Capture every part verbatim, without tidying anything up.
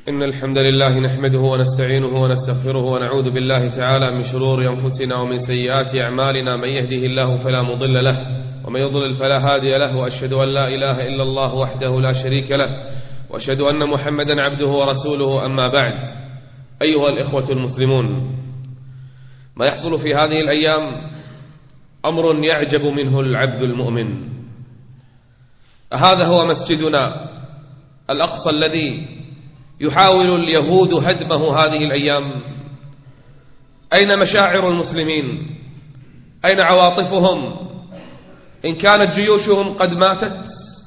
إن الحمد لله نحمده ونستعينه ونستغفره ونعوذ بالله تعالى من شرور أنفسنا ومن سيئات أعمالنا. من يهده الله فلا مضل له ومن يضلل فلا هادي له، وأشهد أن لا إله إلا الله وحده لا شريك له، وأشهد أن محمدا عبده ورسوله. أما بعد، أيها الإخوة المسلمون، ما يحصل في هذه الأيام أمر يعجب منه العبد المؤمن. هذا هو مسجدنا الأقصى الذي يحاول اليهود هدمه هذه الأيام. أين مشاعر المسلمين؟ أين عواطفهم؟ إن كانت جيوشهم قد ماتت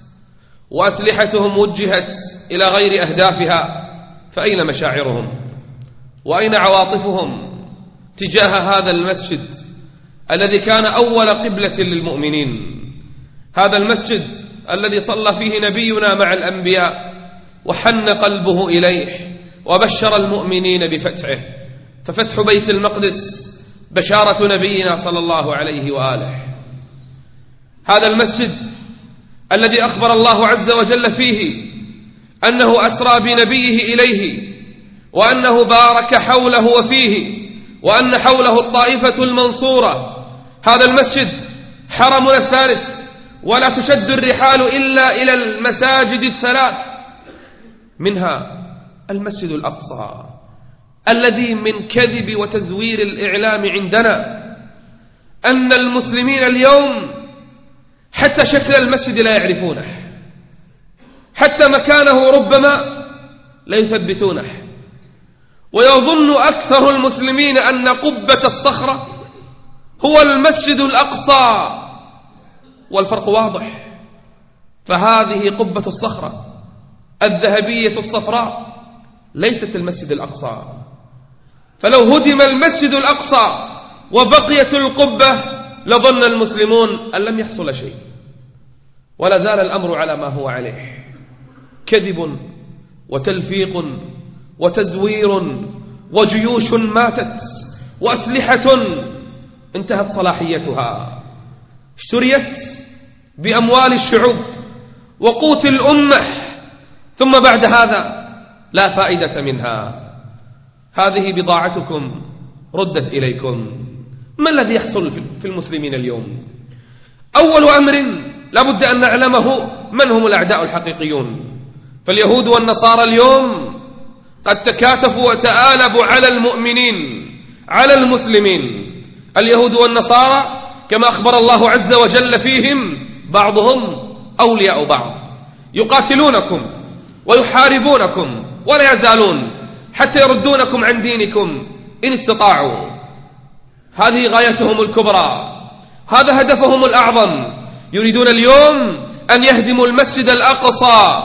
وأسلحتهم وجهت إلى غير أهدافها، فأين مشاعرهم؟ وأين عواطفهم تجاه هذا المسجد الذي كان أول قبلة للمؤمنين؟ هذا المسجد الذي صلى فيه نبينا مع الأنبياء وحن قلبه إليه وبشر المؤمنين بفتحه. ففتح بيت المقدس بشارة نبينا صلى الله عليه وآله. هذا المسجد الذي أخبر الله عز وجل فيه أنه أسرى بنبيه إليه، وأنه بارك حوله وفيه، وأن حوله الطائفة المنصورة. هذا المسجد حرمنا الثالث، ولا تشد الرحال إلا إلى المساجد الثلاث، منها المسجد الأقصى الذي من كذب وتزوير الإعلام عندنا أن المسلمين اليوم حتى شكل المسجد لا يعرفونه، حتى مكانه ربما لا يثبتونه، ويظن أكثر المسلمين أن قبة الصخرة هو المسجد الأقصى، والفرق واضح. فهذه قبة الصخرة الذهبية الصفراء ليست المسجد الأقصى. فلو هدم المسجد الأقصى وبقيت القبة لظن المسلمون أن لم يحصل شيء، ولا زال الأمر على ما هو عليه: كذب وتلفيق وتزوير وجيوش ماتت وأسلحة انتهت صلاحيتها، اشتريت بأموال الشعوب وقوت الأمة، ثم بعد هذا لا فائدة منها. هذه بضاعتكم ردت إليكم. ما الذي يحصل في المسلمين اليوم؟ أول أمر لابد أن نعلمه من هم الأعداء الحقيقيون. فاليهود والنصارى اليوم قد تكاتفوا وتآلبوا على المؤمنين، على المسلمين. اليهود والنصارى كما أخبر الله عز وجل فيهم بعضهم أولياء بعض، يقاتلونكم ويحاربونكم ولا يزالون حتى يردونكم عن دينكم إن استطاعوا. هذه غايتهم الكبرى، هذا هدفهم الأعظم. يريدون اليوم أن يهدموا المسجد الأقصى،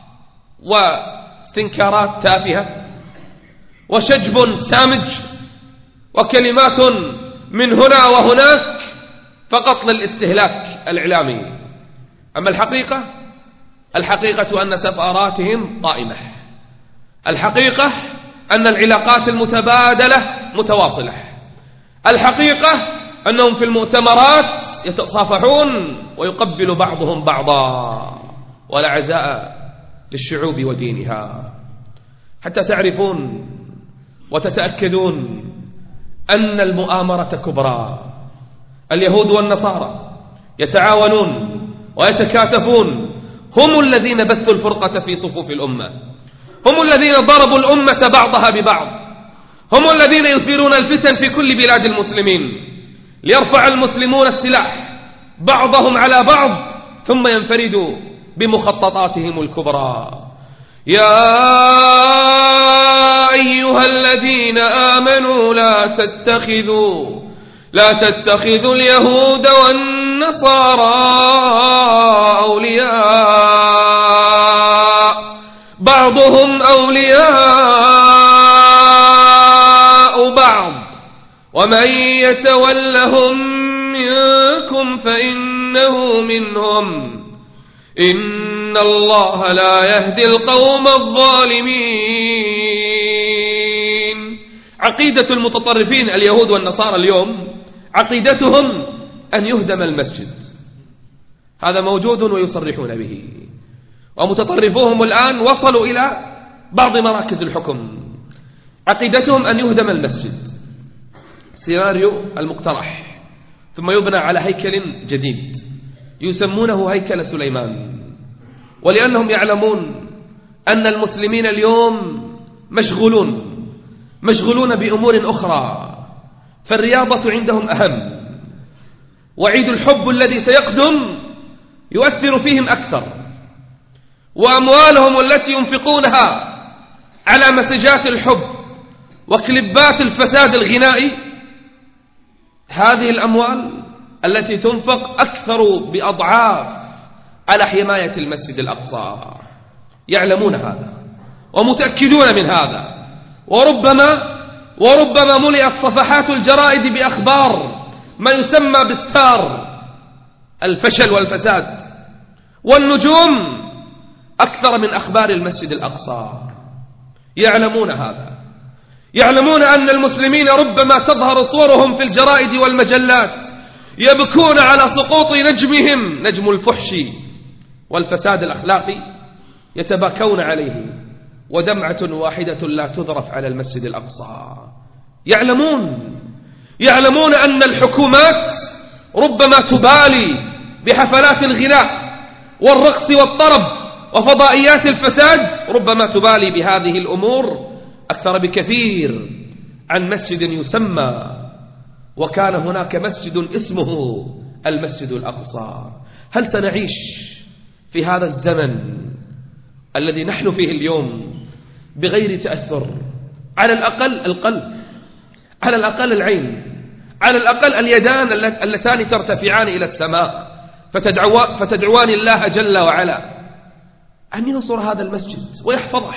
واستنكارات تافهة وشجب سامج وكلمات من هنا وهناك فقط للاستهلاك الإعلامي. أما الحقيقة الحقيقة أن سفاراتهم قائمة، الحقيقة أن العلاقات المتبادلة متواصلة، الحقيقة أنهم في المؤتمرات يتصافحون ويقبل بعضهم بعضا، ولا عزاء للشعوب ودينها، حتى تعرفون وتتأكدون أن المؤامرة كبرى. اليهود والنصارى يتعاونون ويتكاتفون، هم الذين بثوا الفرقة في صفوف الأمة، هم الذين ضربوا الأمة بعضها ببعض، هم الذين يثيرون الفتن في كل بلاد المسلمين ليرفع المسلمون السلاح بعضهم على بعض ثم ينفردوا بمخططاتهم الكبرى. يا أيها الذين آمنوا لا تتخذوا لا تتخذوا اليهود والنصارى أولياء بعضهم أولياء بعض ومن يتولهم منكم فإنه منهم إن الله لا يهدي القوم الظالمين. عقيدة المتطرفين اليهود والنصارى اليوم عقيدتهم أن يهدم المسجد، هذا موجود ويصرحون به. ومتطرفوهم الآن وصلوا إلى بعض مراكز الحكم عقيدتهم أن يهدم المسجد، سيناريو المقترح، ثم يبنى على هيكل جديد يسمونه هيكل سليمان. ولأنهم يعلمون أن المسلمين اليوم مشغولون مشغولون بأمور أخرى، فالرياضة عندهم أهم، وعيد الحب الذي سيقدم يؤثر فيهم أكثر، وأموالهم التي ينفقونها على مسجات الحب وكليبات الفساد الغنائي، هذه الأموال التي تنفق أكثر بأضعاف على حماية المسجد الأقصى. يعلمون هذا ومتأكدون من هذا، وربما وربما ملئت صفحات الجرائد بأخبار ما يسمى بستار الفشل والفساد والنجوم أكثر من أخبار المسجد الأقصى. يعلمون هذا، يعلمون أن المسلمين ربما تظهر صورهم في الجرائد والمجلات يبكون على سقوط نجمهم، نجم الفحش والفساد الأخلاقي، يتباكون عليه، ودمعة واحدة لا تذرف على المسجد الأقصى. يعلمون يعلمون أن الحكومات ربما تبالي بحفلات الغناء والرقص والطرب وفضائيات الفساد، ربما تبالي بهذه الأمور أكثر بكثير عن مسجد يسمى وكان هناك مسجد اسمه المسجد الأقصى. هل سنعيش في هذا الزمن الذي نحن فيه اليوم بغير تأثر؟ على الأقل القلب، على الأقل العين، على الأقل اليدان اللتان ترتفعان إلى السماء فتدعو فتدعوان الله جل وعلا أن ينصر هذا المسجد ويحفظه.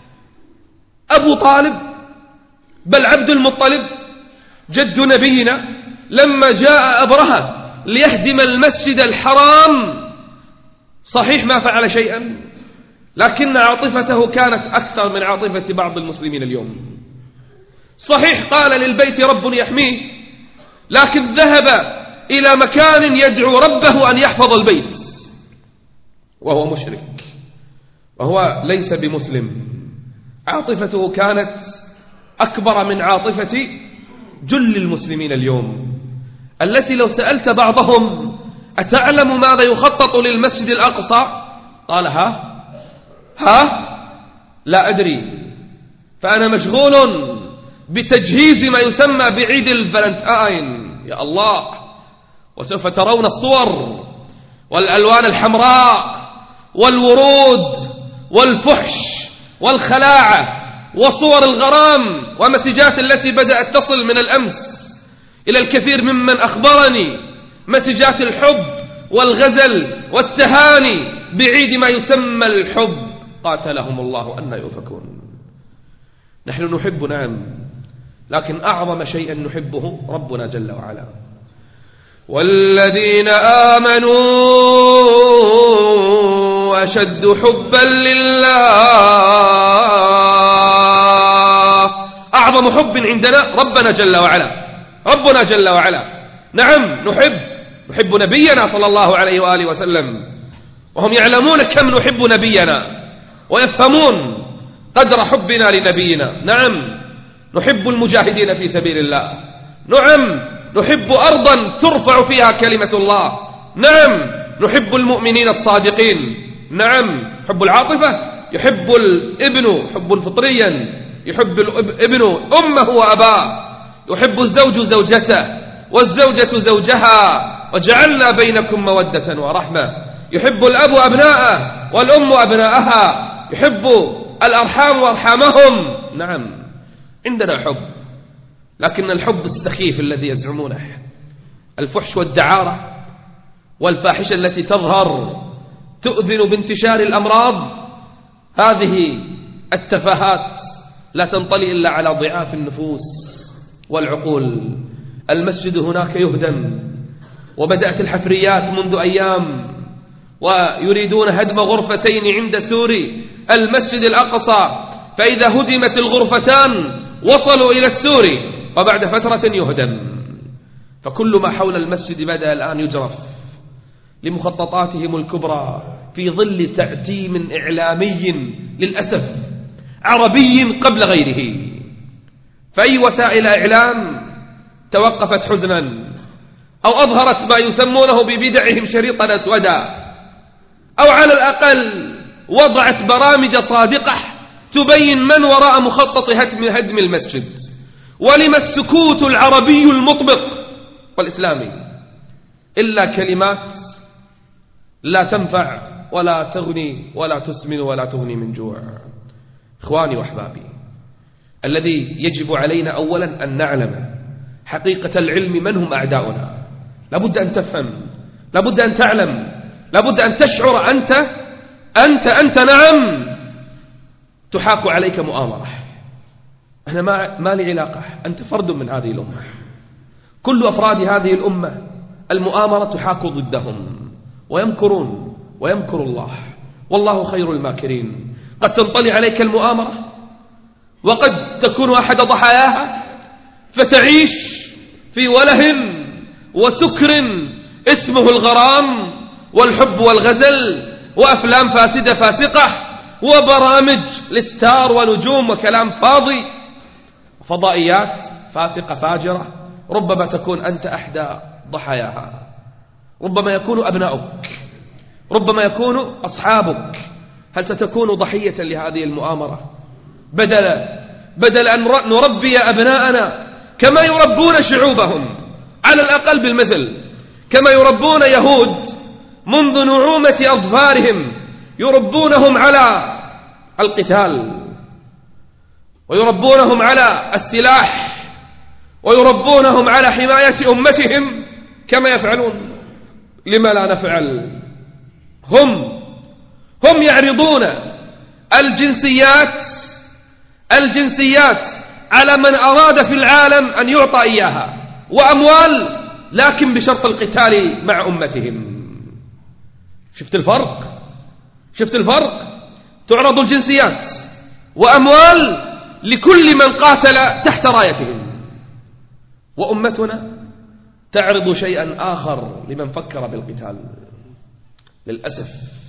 أبو طالب بل عبد المطلب جد نبينا لما جاء أبرهة ليهدم المسجد الحرام، صحيح ما فعل شيئا، لكن عاطفته كانت أكثر من عاطفة بعض المسلمين اليوم. صحيح قال للبيت رب يحميه، لكن ذهب إلى مكان يدعو ربه أن يحفظ البيت وهو مشرك وهو ليس بمسلم. عاطفته كانت أكبر من عاطفة جل المسلمين اليوم، التي لو سألت بعضهم أتعلم ماذا يخطط للمسجد الأقصى؟ قال ها ها لا أدري، فأنا مشغول بتجهيز ما يسمى بعيد الفالنتاين. يا الله، وسوف ترون الصور والألوان الحمراء والورود والفحش والخلاعة وصور الغرام ومسجات التي بدأت تصل من الأمس إلى الكثير ممن أخبرني، مسجات الحب والغزل والتهاني بعيد ما يسمى الحب. قاتلهم الله أن يؤفكون. نحن نحب نعم، لكن أعظم شيء نحبه ربنا جل وعلا. والذين آمنوا أشد حبا لله. أعظم حب عندنا ربنا جل وعلا، ربنا جل وعلا. نعم نحب نحب نبينا صلى الله عليه وآله وسلم، وهم يعلمون كم نحب نبينا ويفهمون قدر حبنا لنبينا. نعم نحب المجاهدين في سبيل الله، نعم نحب أرضا ترفع فيها كلمة الله، نعم نحب المؤمنين الصادقين، نعم حب العاطفة، يحب الابن حب فطريا، يحب الابن أمه وأباه، يحب الزوج زوجته والزوجة زوجها، وجعلنا بينكم مودة ورحمة. يحب الأب أبناءه والأم أبناءها، يحب الأرحام وأرحامهم. نعم عندنا حب، لكن الحب السخيف الذي يزعمونه، الفحش والدعارة والفاحشة التي تظهر تؤذن بانتشار الأمراض، هذه التفاهات لا تنطلي إلا على ضعاف النفوس والعقول. المسجد هناك يهدم، وبدأت الحفريات منذ أيام، ويريدون هدم غرفتين عند سوري المسجد الأقصى، فإذا هدمت الغرفتان وصلوا إلى السوري، وبعد فترة يهدم. فكل ما حول المسجد بدأ الآن يجرف لمخططاتهم الكبرى في ظل تعتيم إعلامي للأسف عربي قبل غيره. فأي وسائل إعلام توقفت حزنا أو أظهرت ما يسمونه ببدعهم شريطا أسودا، أو على الأقل وضعت برامج صادقة تبين من وراء مخطط هدم هدم المسجد، ولما السكوت العربي المطبق والإسلامي إلا كلمات لا تنفع ولا تغني ولا تسمن ولا تغني من جوع. إخواني وأحبابي، الذي يجب علينا أولا أن نعلم حقيقة العلم من هم أعداؤنا. لابد أن تفهم، لابد أن تعلم، لابد أن تشعر أنت أنت أنت نعم تحاك عليك مؤامرة. أنا ما, ما لي علاقة، أنت فرد من هذه الأمة. كل أفراد هذه الأمة المؤامرة تحاك ضدهم، ويمكرون ويمكر الله، والله خير الماكرين. قد تنطلي عليك المؤامرة وقد تكون أحد ضحاياها، فتعيش في وله وسكر اسمه الغرام والحب والغزل، وأفلام فاسدة فاسقة، وبرامج لستار ونجوم وكلام فاضي، فضائيات فاسقة فاجرة. ربما تكون أنت أحدى ضحاياها، ربما يكون أبناؤك، ربما يكون أصحابك. هل ستكون ضحية لهذه المؤامرة؟ بدل بدل أن نربي أبناءنا كما يربون شعوبهم على الأقل بالمثل، كما يربون يهود منذ نعومة أظفارهم، يربونهم على القتال، ويربونهم على السلاح، ويربونهم على حماية أمتهم كما يفعلون. لما لا نفعل؟ هم هم يعرضون الجنسيات الجنسيات على من أراد في العالم أن يعطى إياها، وأموال، لكن بشرط القتال مع أمتهم. شفت الفرق؟ شفت الفرق؟ تعرض الجنسيات وأموال لكل من قاتل تحت رايتهم، وأمتنا تعرض شيئا آخر لمن فكر بالقتال للأسف.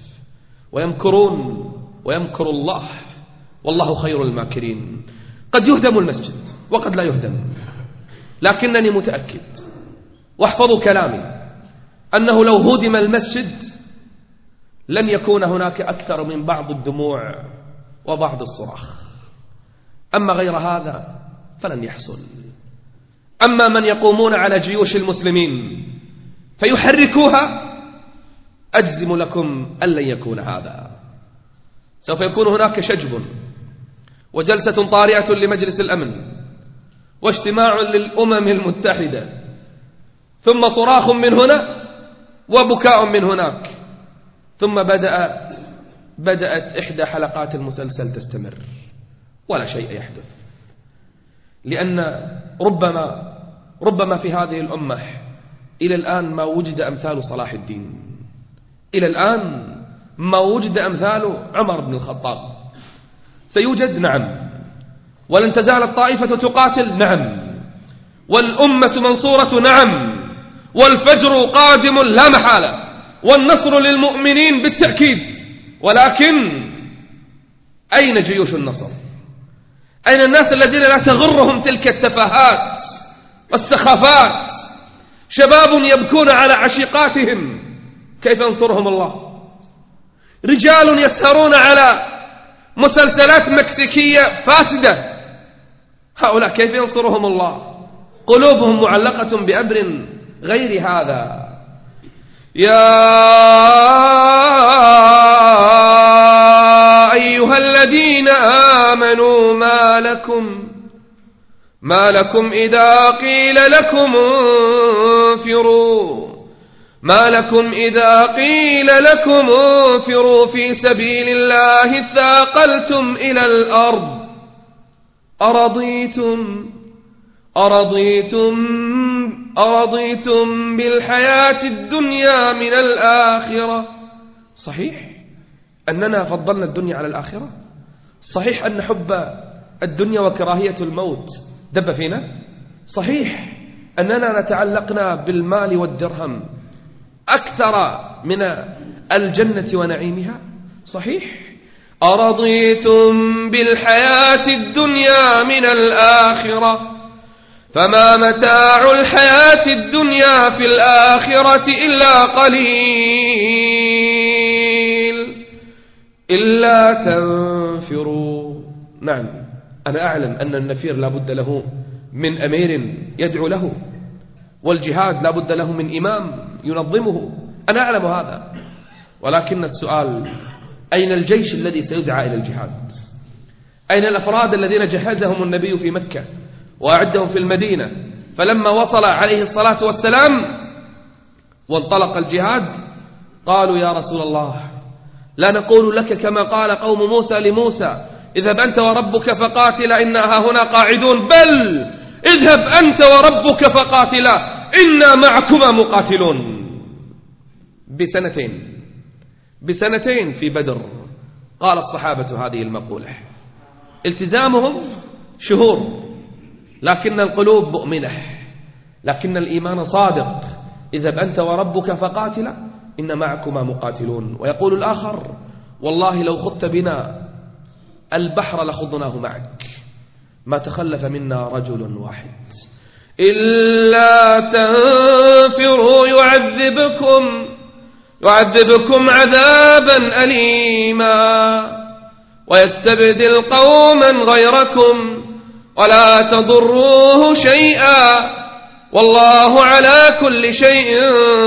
ويمكرون ويمكر الله، والله خير الماكرين. قد يهدم المسجد وقد لا يهدم، لكنني متأكد، واحفظوا كلامي، أنه لو هدم المسجد لن يكون هناك أكثر من بعض الدموع وبعض الصراخ. أما غير هذا فلن يحصل. أما من يقومون على جيوش المسلمين فيحركوها، أجزم لكم أن لن يكون هذا. سوف يكون هناك شجب وجلسة طارئة لمجلس الأمن، واجتماع للأمم المتحدة، ثم صراخ من هنا وبكاء من هناك، ثم بدأ بدأت إحدى حلقات المسلسل تستمر ولا شيء يحدث. لأن ربما ربما في هذه الأمة إلى الآن ما وجد أمثال صلاح الدين، إلى الآن ما وجد أمثال عمر بن الخطاب. سيوجد نعم، ولن تزال الطائفة تقاتل نعم، والأمة منصورة نعم، والفجر قادم لا محالة، والنصر للمؤمنين بالتأكيد. ولكن أين جيوش النصر؟ أين الناس الذين لا تغرهم تلك التفاهات والسخافات؟ شباب يبكون على عشيقاتهم، كيف ينصرهم الله؟ رجال يسهرون على مسلسلات مكسيكية فاسدة، هؤلاء كيف ينصرهم الله؟ قلوبهم معلقة بأمر غير هذا. يا أيها الذين آمنوا ما لكم ما لكم إذا قيل لكم انفروا ما لكم إذا قيل لكم انفروا في سبيل الله ثاقلتم إلى الأرض أرضيتم أرضيتم أرضيتم بالحياة الدنيا من الآخرة. صحيح أننا فضلنا الدنيا على الآخرة، صحيح أن حب الدنيا وكراهية الموت دب فينا، صحيح أننا نتعلقنا بالمال والدرهم أكثر من الجنة ونعيمها، صحيح أرضيتم بالحياة الدنيا من الآخرة فما متاع الحياة الدنيا في الآخرة إلا قليل إلا تنفروا. نعم، أنا أعلم أن النفير لا بد له من أمير يدعو له، والجهاد لا بد له من إمام ينظمه، أنا أعلم هذا، ولكن السؤال: أين الجيش الذي سيدعى إلى الجهاد؟ أين الأفراد الذين جهزهم النبي في مكة وأعدهم في المدينة، فلما وصل عليه الصلاة والسلام وانطلق الجهاد قالوا: يا رسول الله، لا نقول لك كما قال قوم موسى لموسى: اذهب أنت وربك فقاتلا إنا هنا قاعدون، بل اذهب أنت وربك فقاتلا إنا معكما مقاتلون. بسنتين بسنتين في بدر قال الصحابة هذه المقولة. التزامهم شهور، لكن القلوب مؤمنة، لكن الإيمان صادق. اذهب أنت وربك فقاتلا إن معكما مقاتلون. ويقول الآخر: والله لو خضت بنا البحر لخضناه معك، ما تخلف منا رجل واحد. إلا تنفروا يعذبكم يعذبكم عذابا أليما ويستبدل قوما غيركم ولا تضروه شيئا والله على كل شيء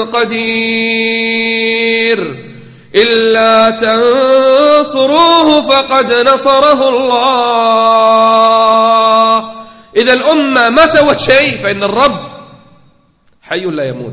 قدير. إلا تنصروه فقد نصره الله. إذا الأمة ما سوت شيء فإن الرب حي لا يموت،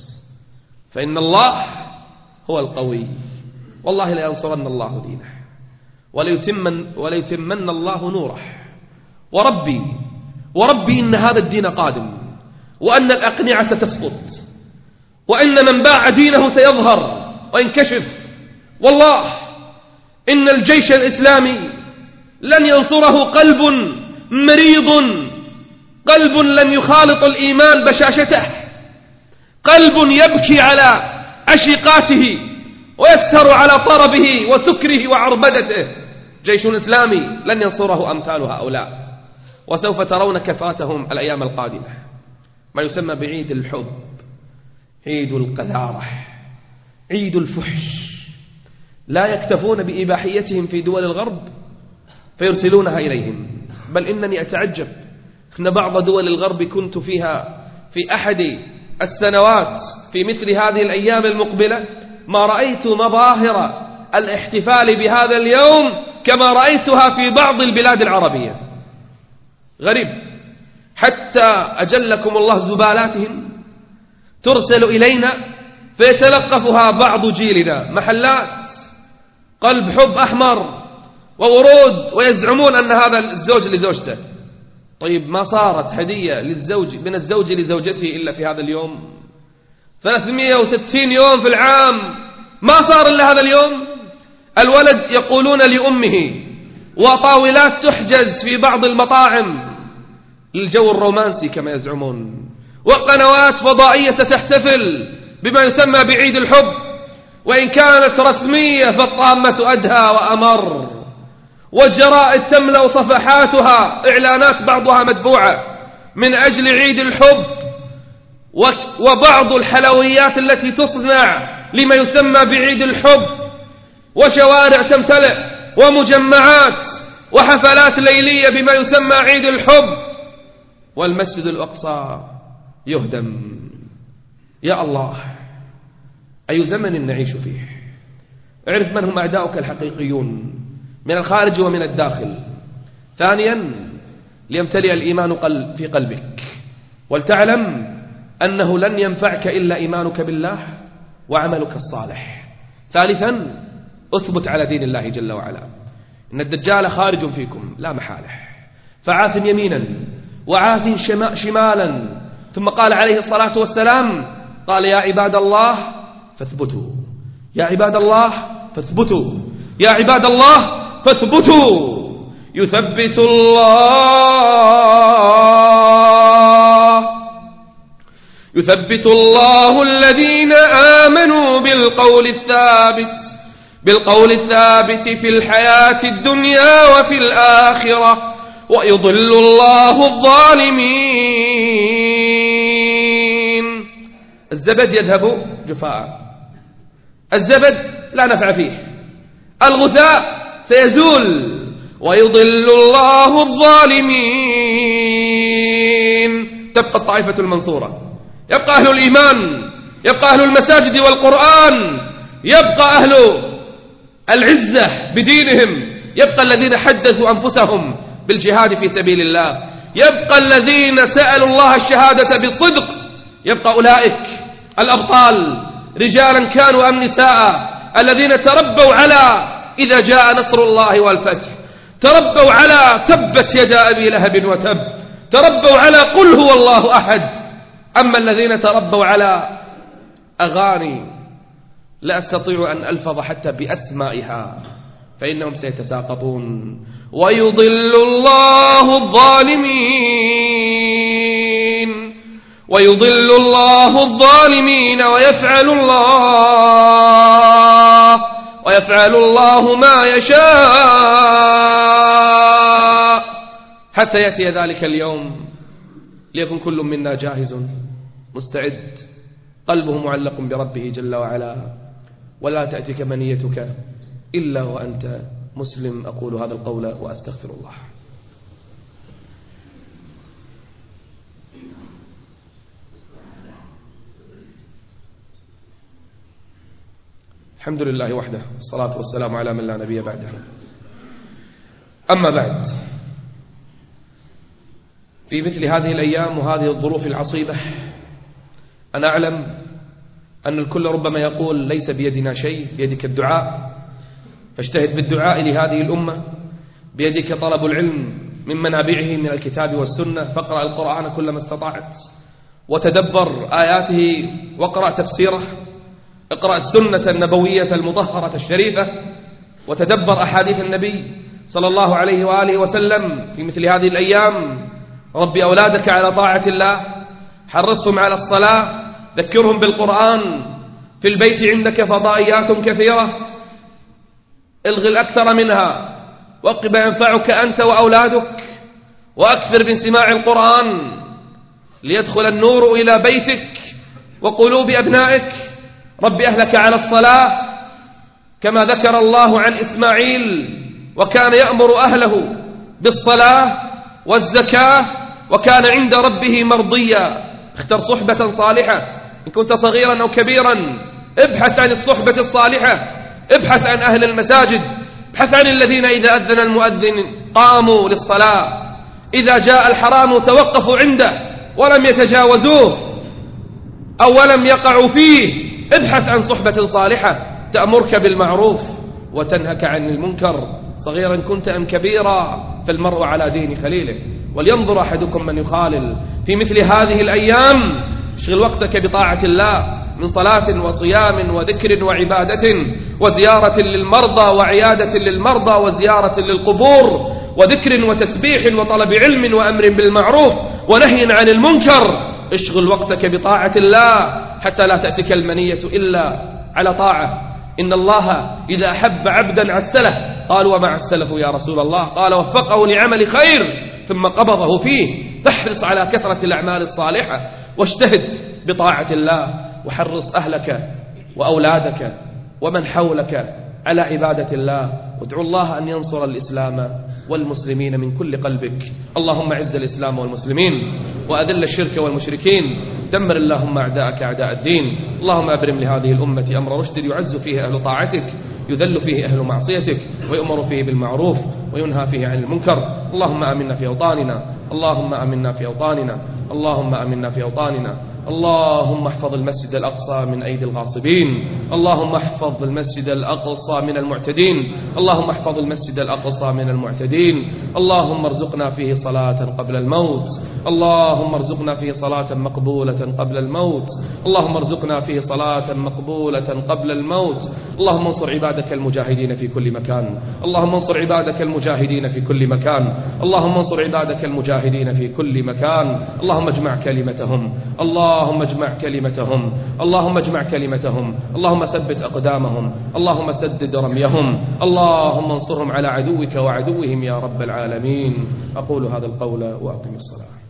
فإن الله هو القوي، والله لا ينصرن الله دينه وليتمن, وليتمن الله نوره. وربي وربي إن هذا الدين قادم، وأن الأقنعة ستسقط، وأن من باع دينه سيظهر وينكشف. والله إن الجيش الإسلامي لن ينصره قلب مريض، قلب لم يخالط الإيمان بشاشته، قلب يبكي على عشيقاته ويسهر على طربه وسكره وعربدته. جيش إسلامي لن ينصره أمثال هؤلاء، وسوف ترون كفاتهم الأيام القادمة. ما يسمى بعيد الحب، عيد القذارة، عيد الفحش. لا يكتفون بإباحيتهم في دول الغرب فيرسلونها إليهم، بل إنني أتعجب أن بعض دول الغرب كنت فيها في أحد السنوات في مثل هذه الأيام المقبلة، ما رأيت مظاهر الاحتفال بهذا اليوم كما رأيتها في بعض البلاد العربية. غريب. حتى أجلكم الله زبالاتهم ترسل إلينا فيتلقفها بعض جيلنا، محلات قلب حب أحمر وورود، ويزعمون أن هذا الزوج لزوجته. طيب ما صارت هدية للزوج من الزوج لزوجته إلا في هذا اليوم؟ ثلاثمائة وستين يوم في العام ما صار إلا هذا اليوم. الولد يقولون لأمه، وطاولات تحجز في بعض المطاعم للجو الرومانسي كما يزعمون، وقنوات فضائية ستحتفل بما يسمى بعيد الحب، وإن كانت رسمية فالطامة أدهى وأمر، والجرائد تملأ صفحاتها إعلانات بعضها مدفوعة من أجل عيد الحب، وبعض الحلويات التي تصنع لما يسمى بعيد الحب، وشوارع تمتلئ ومجمعات وحفلات ليلية بما يسمى عيد الحب، والمسجد الأقصى يهدم. يا الله، أي زمن نعيش فيه. اعرف من هم أعداؤك الحقيقيون من الخارج ومن الداخل. ثانيا، ليمتلئ الإيمان في قلبك، ولتعلم أنه لن ينفعك إلا إيمانك بالله وعملك الصالح. ثالثا، أثبت على دين الله جل وعلا. إن الدجال خارج فيكم لا محالة، فعاث يمينا وعاث شمالا. ثم قال عليه الصلاة والسلام، قال: يا عباد الله فاثبتوا، يا عباد الله فاثبتوا، يا عباد الله فاثبتوا. يثبت الله يثبت الله الذين آمنوا بالقول الثابت بالقول الثابت في الحياة الدنيا وفي الآخرة، ويضل الله الظالمين. الزبد يذهب جفاء، الزبد لا نفع فيه، الغثاء سيزول. ويضل الله الظالمين. تبقى الطائفة المنصورة، يبقى أهل الإيمان، يبقى أهل المساجد والقرآن، يبقى أهل العزة بدينهم، يبقى الذين حدثوا أنفسهم بالجهاد في سبيل الله، يبقى الذين سألوا الله الشهادة بالصدق، يبقى أولئك الأبطال رجالا كانوا أم نساء الذين تربوا على إذا جاء نصر الله والفتح، تربوا على تبت يدا أبي لهب وتب، تربوا على قل هو الله أحد. أما الذين تربوا على أغاني لا أستطيع أن ألفظ حتى بأسمائها فإنهم سيتساقطون. ويضل الله الظالمين، ويضل الله الظالمين، ويفعل الله ويفعل الله ما يشاء حتى يأتي ذلك اليوم، ليكن كل منا جاهز مستعد، قلبه معلق بربه جل وعلا، ولا تأتيك منيتك إلا وأنت مسلم. أقول هذا القول وأستغفر الله. الحمد لله وحده، والصلاة والسلام على من لا نبي بعده. أما بعد، في مثل هذه الأيام وهذه الظروف العصيبة، أنا أعلم أن الكل ربما يقول ليس بيدنا شيء، بيدك الدعاء، فاجتهد بالدعاء لهذه الأمة، بيدك طلب العلم من منابعه من الكتاب والسنة، فاقرأ القرآن كلما استطعت، وتدبر آياته واقرأ تفسيره، اقرأ السنة النبوية المطهرة الشريفة، وتدبر أحاديث النبي صلى الله عليه وآله وسلم في مثل هذه الأيام. ربي أولادك على طاعة الله، حرصهم على الصلاة، ذكرهم بالقرآن، في البيت عندك فضائيات كثيرة، الغي الأكثر منها، وقب ينفعك أنت وأولادك، وأكثر من سماع القرآن ليدخل النور إلى بيتك وقلوب أبنائك. ربي أهلك على الصلاة كما ذكر الله عن إسماعيل، وكان يأمر أهله بالصلاة والزكاة، وكان عند ربه مرضيا. اختر صحبة صالحة، إن كنت صغيرا أو كبيرا ابحث عن الصحبة الصالحة، ابحث عن أهل المساجد، ابحث عن الذين إذا أذن المؤذن قاموا للصلاة، إذا جاء الحرام توقفوا عنده ولم يتجاوزوه أو ولم يقعوا فيه. ابحث عن صحبة صالحة تأمرك بالمعروف وتنهك عن المنكر، صغيرا كنت أم كبيرا، فالمرء على دين خليله. ولينظر أحدكم من يخالل. في مثل هذه الأيام اشغل وقتك بطاعة الله، من صلاة وصيام وذكر وعبادة وزيارة للمرضى وعيادة للمرضى وزيارة للقبور وذكر وتسبيح وطلب علم وأمر بالمعروف ونهي عن المنكر. اشغل وقتك بطاعة الله حتى لا تأتيك المنية إلا على طاعة. إن الله إذا أحب عبدا عسله، قال وما عسله يا رسول الله؟ قال وفقه لعمل خير ثم قبضه فيه. فاحرص على كثرة الأعمال الصالحة واجتهد بطاعة الله، وحرص أهلك وأولادك ومن حولك على عبادة الله، وادعو الله أن ينصر الإسلام والمسلمين من كل قلبك. اللهم اعز الإسلام والمسلمين وأذل الشرك والمشركين، دمر اللهم أعداءك أعداء الدين. اللهم أبرم لهذه الأمة أمر رشد يعز فيه أهل طاعتك، يذل فيه أهل معصيتك، ويؤمر فيه بالمعروف وينهى فيه عن المنكر. اللهم آمنا في أوطاننا، اللهم آمنا في أوطاننا، اللهم آمنا في أوطاننا. اللهم احفظ المسجد الأقصى من أيدي الغاصبين، اللهم احفظ المسجد الأقصى من المعتدين، اللهم احفظ المسجد الأقصى من المعتدين. اللهم ارزقنا فيه صلاة قبل الموت، اللهم ارزقنا فيه صلاة مقبولة قبل الموت، اللهم ارزقنا فيه صلاة مقبولة قبل الموت. اللهم انصر عبادك المجاهدين في كل مكان، اللهم انصر عبادك المجاهدين في كل مكان، اللهم انصر عبادك المجاهدين في كل مكان. اللهم اجمع كلمتهم، الله اللهم اجمع كلمتهم اللهم اجمع كلمتهم اللهم ثبت أقدامهم اللهم سدد رميهم اللهم انصرهم على عدوك وعدوهم يا رب العالمين. أقول هذا القول وأقم الصلاة.